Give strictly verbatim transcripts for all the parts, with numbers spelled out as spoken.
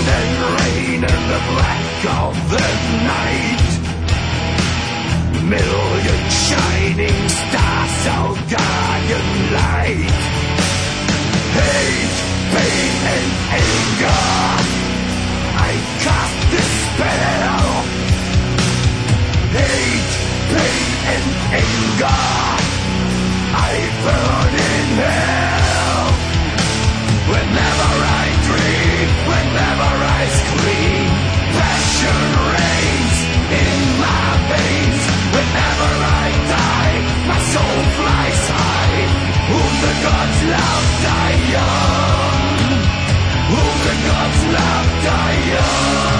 and rain and the black of the night. Million shining stars, oh guardian light. Hate, pain and anger, I cast this spell. Hate, pain and anger, I burn in hell. Whenever I dream, whenever I scream, passion reigns in my veins. Whenever I die, my soul flies high. Whom the gods love, die young. Whom the gods love, die young.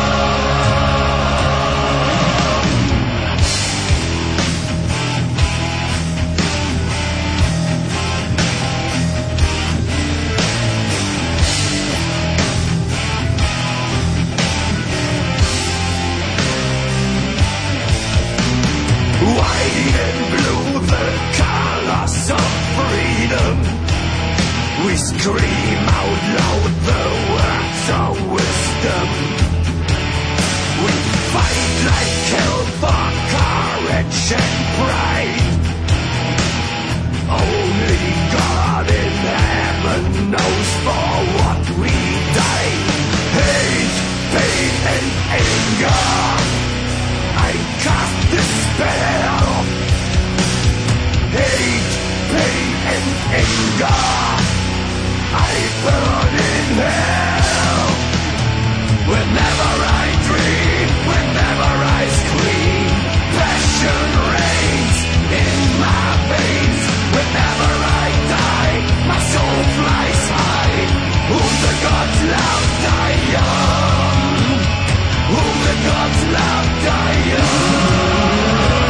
White and blue, the colors of freedom. We scream out loud the words of wisdom. We fight like hell for courage and pride. Only God in heaven knows for what we died. Hate, pain and anger, I cast this spell. Hate, pain and anger, I burn in hell. Whenever I dream, whenever I scream, passion reigns in my veins. Whenever I die, my soul flies high. Whom the gods love, die young. Whom the gods love, die young.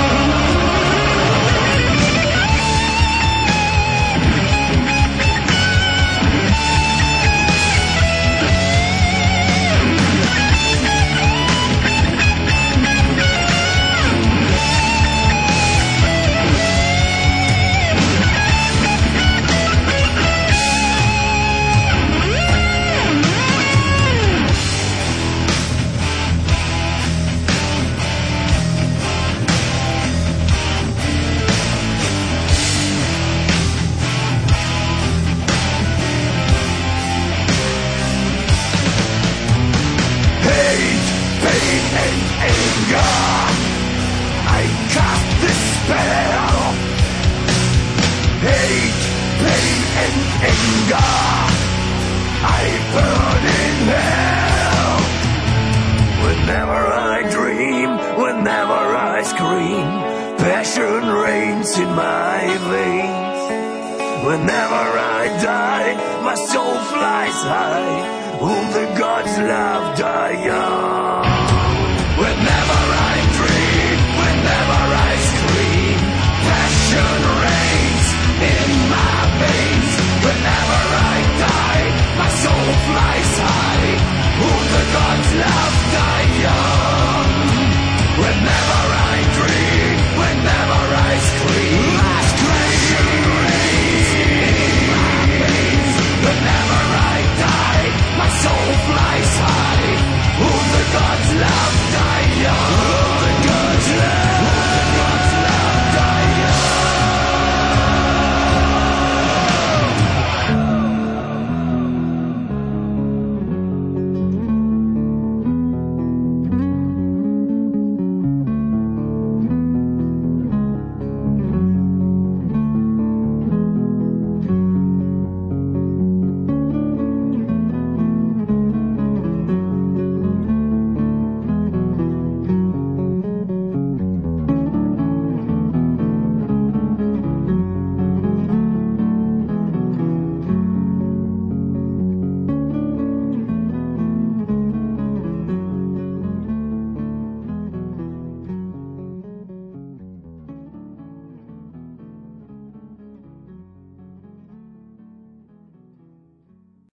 Whenever I die, my soul flies high. Whom the gods love, die young.